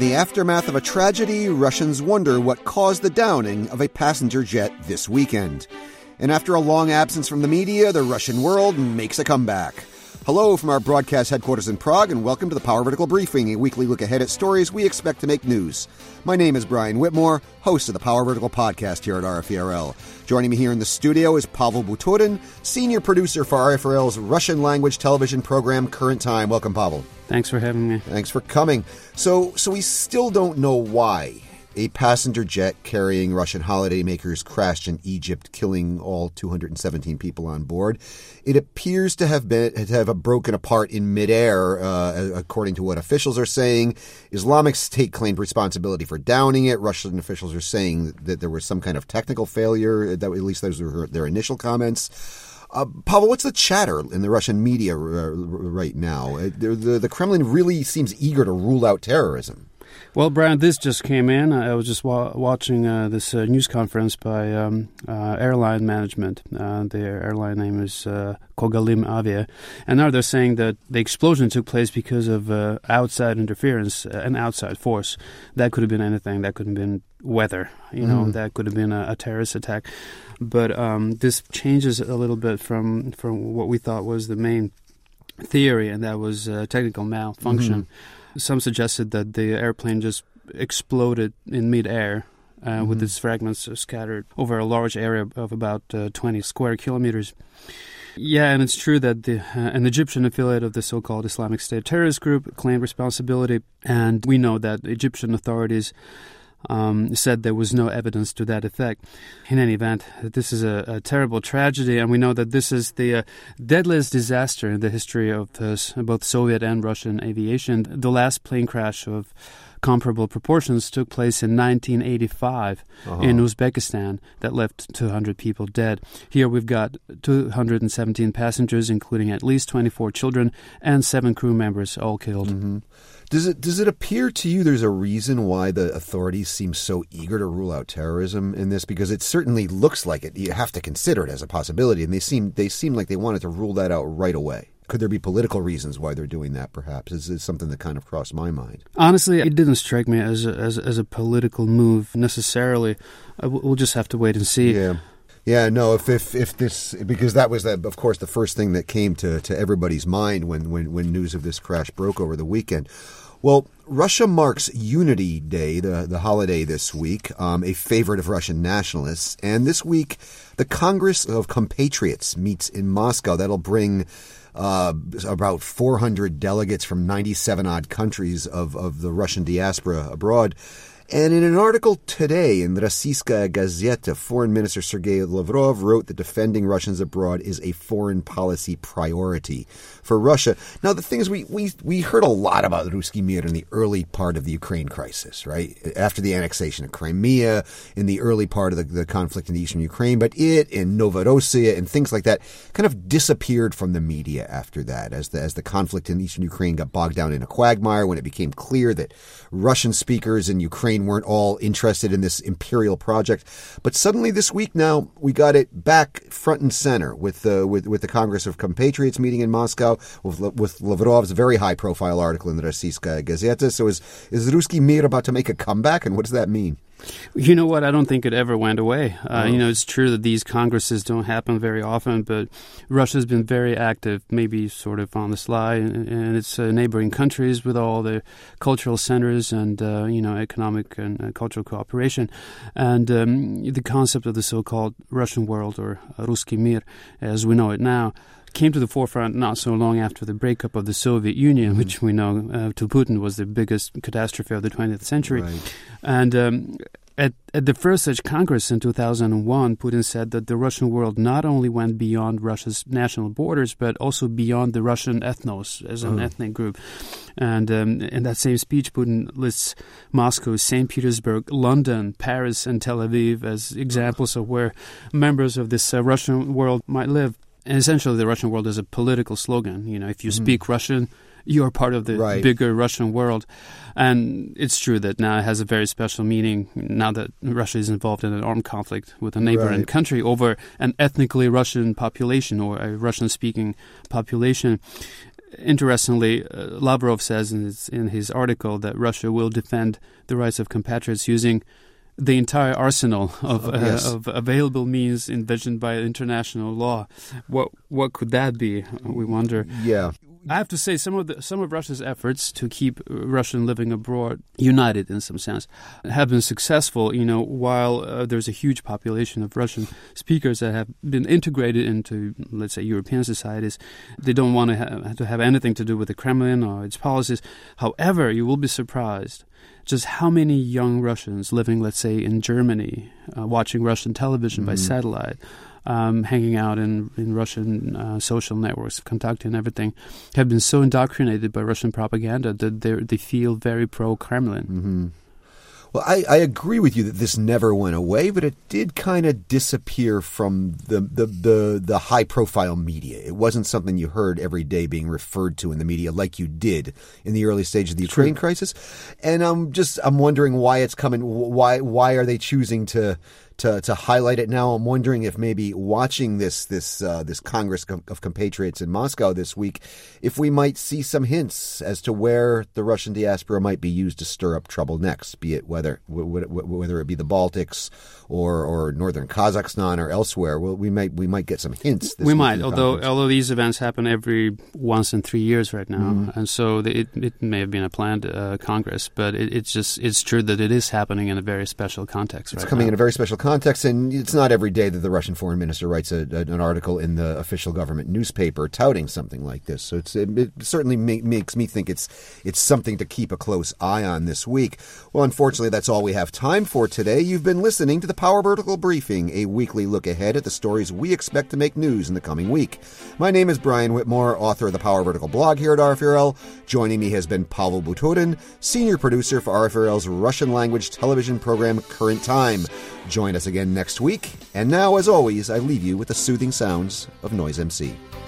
the aftermath of a tragedy, Russians wonder what caused the downing of a passenger jet this weekend. And after a long absence from the media, the Russian world makes a comeback. Hello from our broadcast headquarters in Prague, and welcome to the Power Vertical Briefing, a weekly look ahead at stories we expect to make news. My name is Brian Whitmore, host of the Power Vertical podcast here at RFE/RL. Joining me here in the studio is Pavel Butorin, senior producer for RFE/RL's Russian language television program, Current Time. Welcome, Pavel. Thanks for having me. Thanks for coming. So we still don't know why a passenger jet carrying Russian holidaymakers crashed in Egypt, killing all 217 people on board. It appears to have broken apart in midair, according to what officials are saying. Islamic State claimed responsibility for downing it. Russian officials are saying that there was some kind of technical failure. That, at least those were their initial comments. Pavel, what's the chatter in the Russian media right now? The Kremlin really seems eager to rule out terrorism. Well, Brian, this just came in. I was just watching this news conference by airline management. The airline name is Kogalim Avia. And now they're saying that the explosion took place because of outside interference and outside force. That could have been anything. That could have been weather. That could have been a terrorist attack. But this changes a little bit from what we thought was the main theory, and that was technical malfunction. Mm-hmm. Some suggested that the airplane just exploded in midair with its fragments scattered over a large area of about 20 square kilometers. Yeah, and it's true that an Egyptian affiliate of the so-called Islamic State terrorist group claimed responsibility, and we know that Egyptian authorities said there was no evidence to that effect. In any event, this is a terrible tragedy, and we know that this is the deadliest disaster in the history of both Soviet and Russian aviation. The last plane crash of comparable proportions took place in 1985 in Uzbekistan that left 200 people dead. Here we've got 217 passengers, including at least 24 children, and 7 crew members, all killed. Mm-hmm. Does it appear to you there's a reason why the authorities seem so eager to rule out terrorism in this? Because it certainly looks like it. You have to consider it as a possibility, and they seem like they wanted to rule that out right away. Could there be political reasons why they're doing that, perhaps? Is something that kind of crossed my mind. Honestly, it didn't strike me as a political move necessarily. We'll just have to wait and see. Yeah, no, if this, because that was, of course, the first thing that came to everybody's mind when news of this crash broke over the weekend. Well, Russia marks Unity Day, the holiday this week, a favorite of Russian nationalists. And this week, the Congress of Compatriots meets in Moscow. That'll bring about 400 delegates from 97-odd countries of the Russian diaspora abroad. And in an article today in Rossiyskaya Gazeta, Foreign Minister Sergei Lavrov wrote that defending Russians abroad is a foreign policy priority for Russia. Now, the thing is, we heard a lot about Ruski Mir in the early part of the Ukraine crisis, right? After the annexation of Crimea, in the early part of the conflict in the eastern Ukraine, but it and Novorossiya and things like that kind of disappeared from the media after that, as the conflict in eastern Ukraine got bogged down in a quagmire, when it became clear that Russian speakers in Ukraine weren't all interested in this imperial project. But suddenly this week now, we got it back front and center with the Congress of Compatriots meeting in Moscow, with Lavrov's very high-profile article in the Rossiyskaya Gazeta. So is Ruski Mir about to make a comeback, and what does that mean? You know what? I don't think it ever went away. It's true that these congresses don't happen very often, but Russia's been very active, maybe sort of on the sly, and its neighboring countries with all the cultural centers and, economic and cultural cooperation. And the concept of the so-called Russian world, or Ruski Mir, as we know it now, came to the forefront not so long after the breakup of the Soviet Union, which we know to Putin was the biggest catastrophe of the 20th century. Right. And at the first such Congress in 2001, Putin said that the Russian world not only went beyond Russia's national borders, but also beyond the Russian ethnos as an ethnic group. And in that same speech, Putin lists Moscow, St. Petersburg, London, Paris, and Tel Aviv as examples of where members of this Russian world might live. And essentially, the Russian world is a political slogan. If you speak Russian, you are part of the bigger Russian world. And it's true that now it has a very special meaning now that Russia is involved in an armed conflict with a neighboring country over an ethnically Russian population or a Russian-speaking population. Interestingly, Lavrov says in his article that Russia will defend the rights of compatriots using the entire arsenal of available means envisioned by international law. What could that be? We wonder. Yeah. I have to say, some of Russia's efforts to keep Russian living abroad united in some sense have been successful. While there's a huge population of Russian speakers that have been integrated into, let's say, European societies, they don't want to have anything to do with the Kremlin or its policies. However, you will be surprised just how many young Russians living, let's say, in Germany, watching Russian television by satellite, hanging out in Russian social networks, contacting and everything, have been so indoctrinated by Russian propaganda that they feel very pro-Kremlin. Mm-hmm. Well, I agree with you that this never went away, but it did kind of disappear from the high-profile media. It wasn't something you heard every day being referred to in the media like you did in the early stage of the Ukraine crisis. And I'm wondering why it's coming. Why are they choosing to highlight it now? I'm wondering if maybe watching this Congress of Compatriots in Moscow this week, if we might see some hints as to where the Russian diaspora might be used to stir up trouble next, be it whether it be the Baltics or northern Kazakhstan or elsewhere. Well, we might get some hints. We might, although these events happen every once in 3 years right now, and so it may have been a planned Congress, but it's true that it is happening in a very special context. It's coming in a very special context, and it's not every day that the Russian foreign minister writes an article in the official government newspaper touting something like this. So it certainly makes me think it's something to keep a close eye on this week. Well, unfortunately, that's all we have time for today. You've been listening to the Power Vertical Briefing, a weekly look ahead at the stories we expect to make news in the coming week. My name is Brian Whitmore, author of the Power Vertical blog here at RFRL. Joining me has been Pavel Butorin, senior producer for RFRL's Russian-language television program Current Time. Join us again next week. And now, as always, I leave you with the soothing sounds of Noise MC.